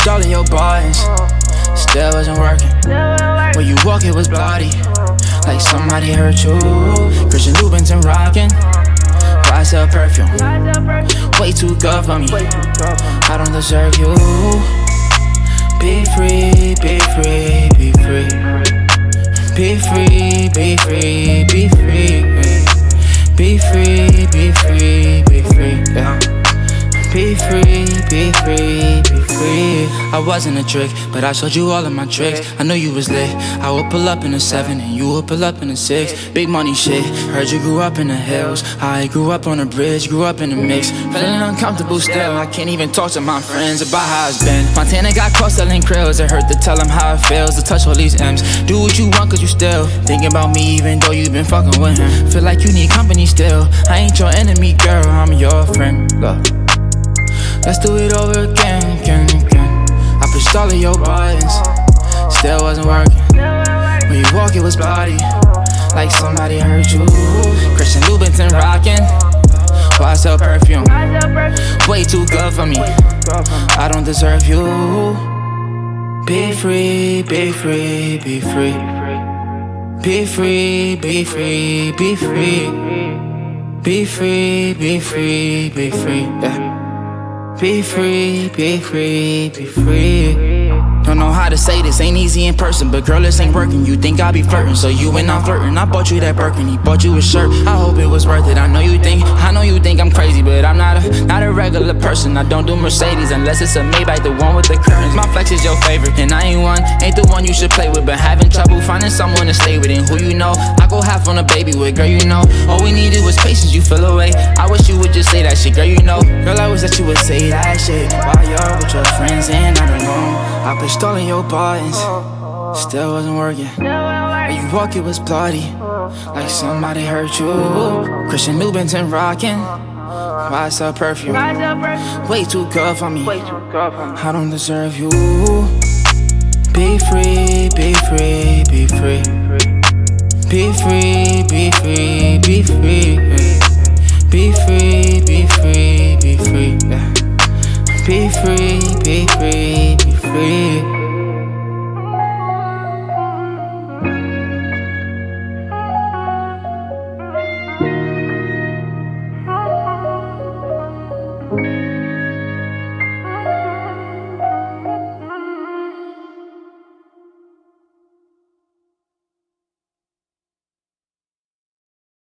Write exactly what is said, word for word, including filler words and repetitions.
all of your buttons, still wasn't working. When you walk, it was bloody, like somebody hurt you. Christian Louboutin rockin', why sell perfume? Way too good for me, I don't deserve you. Be free, be free, be free. Be free, be free, be free. Be free, be free, be free, yeah. Be free, be free, be free. I wasn't a trick, but I showed you all of my tricks. I knew you was lit. I would pull up in a seven and you would pull up in a six. Big money shit, heard you grew up in the hills. I grew up on a bridge, grew up in the mix. Feeling uncomfortable still, I can't even talk to my friends about how it's been. Montana got caught selling krills, it hurt to tell them how it feels to touch all these M's. Do what you want cause you still thinking about me even though you been fucking with him. Feel like you need company still, I ain't your enemy girl, I'm your friend. Look, let's do it over again, again, again. I pushed all of your buttons, still wasn't working. When you walk, it was bloody, like somebody hurt you. Christian Louboutin rockin', why sell perfume? Way too good for me, I don't deserve you. Be free, be free, be free. Be free, be free, be free. Be free, be free, be free, yeah. Be free, be free, be free. Don't know how to say this, ain't easy in person, but girl, this ain't working. You think I be flirting, so you and I'm flirting. I bought you that Birkin, he bought you a shirt. I hope it was worth it. I know you think, I know you think I'm crazy, but I'm not a, not a regular person. I don't do Mercedes unless it's a Maybach, the one with the curtains. My flex is your favorite, and I ain't one, ain't the one you should play with, but having trouble finding someone to stay with. And who you know, I go half on a baby with, girl, you know. All we needed was patience, you fell away. I wish you would just say that shit, girl, you know. Girl, I wish that you would say that shit while you're with your friends and not alone. I pushed all of your buttons, still wasn't working. When you walk, it was bloody, like somebody hurt you. Christian Louboutin rockin', why sell perfume? Way too good for me, I don't deserve you. Be free, be free, be free. Be free, be free, be free. Be free, be free, be free, yeah. Be free, be free, be free.